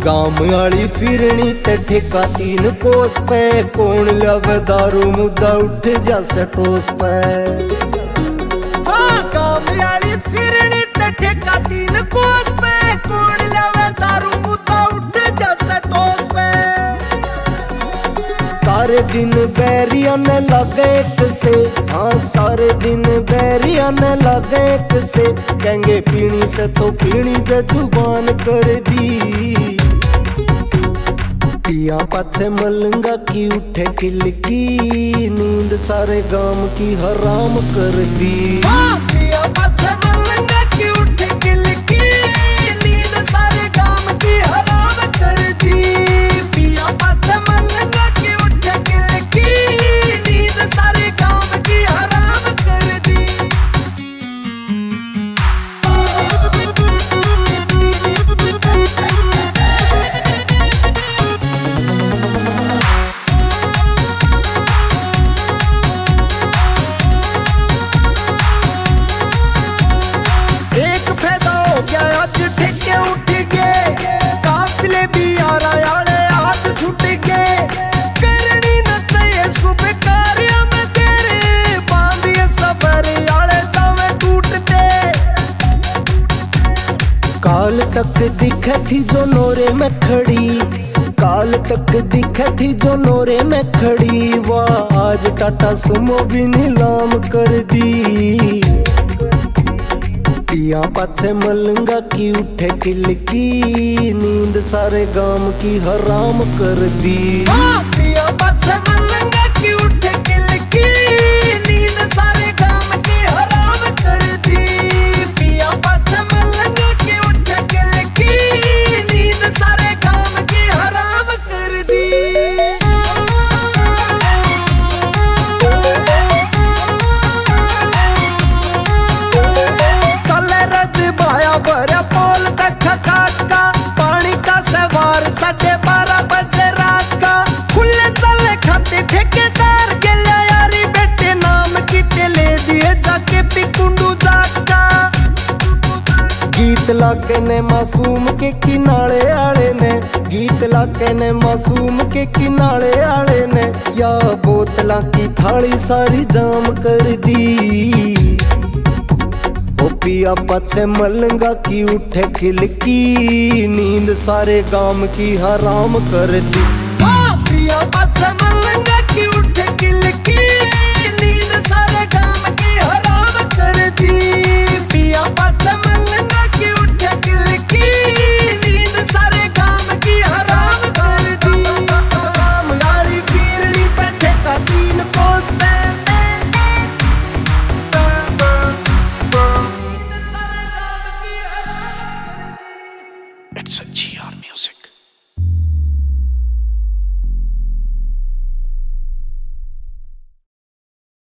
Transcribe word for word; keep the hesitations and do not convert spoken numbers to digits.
गाम वाली फिरनी ते ठेका तीन कोस पे, कौन लवे दारू मुद्दा उठ जासे ठोस पे। गाम वाली फिरनी ते ठेका तीन कोस पे, कौन लवे दारू मुद्दा उठ जासे ठोस पे। सारे दिन बैरिया ने लगे एक से, हाँ सारे दिन बैरिया ने लगे एक से, कहेंगे पीनी से तो पीनी जे जुबान कर दी। पिया पाछे मलंगा की उठे किल की, नींद सारे गाम की हराम कर दी। पिया पाछे मलंगा की उठे किल की, नींद सारे गाम की हराम कर दी। पिया पाछे मलंगा की उठे किल की, नींद सारे गाम की हराम कर दी। आज ठेके उठ गए, काफिले भी यारा यारे आज छूट गए। करनी न चाहिए सुबह कार्य में तेरे, बांधिए सबर यारे जावे टूट दे। काल तक दिखे थी जो नोरे में खड़ी, काल तक दिखे थी जो नोरे में खड़ी, वाह आज टाटा सुमो भी नीलाम कर दी। पिया पाछे मलंगा की उठे किल की, नींद सारे गाम की हराम कर दी। पिया पाछे मलंगा की उठे किल की, नींद सारे गाम की हराम कर दी। पिया पाछे मलंगा की उठे किल की, नींद सारे गाम की हराम कर दी। भरा पोल तक काट का, पानी का सवार साढ़े बारह बजे रात का। खुले चले खाते ठेकेदार के यारी बेटे, नाम की ले दिए जाके पिकुंडू जाट का। गीत लाके ने मासूम के किनारे आले ने, गीत लाके ने मासूम के किनारे आले ने, या बोतला की थाली सारी जाम कर दी। ओ पिया पाछे मलंगा की उठे किल की, नींद सारे गाम की हराम कर दी। पिया पाछे मलंगा की उठे किल की, नींद सारे गाम की हराम कर दी। पिया पाछे मलंगा की उठे किल की, नींद सारे गाम की हराम कर दी। गाम वाली फिरनी पे ठेका तीन कोस पे, It's a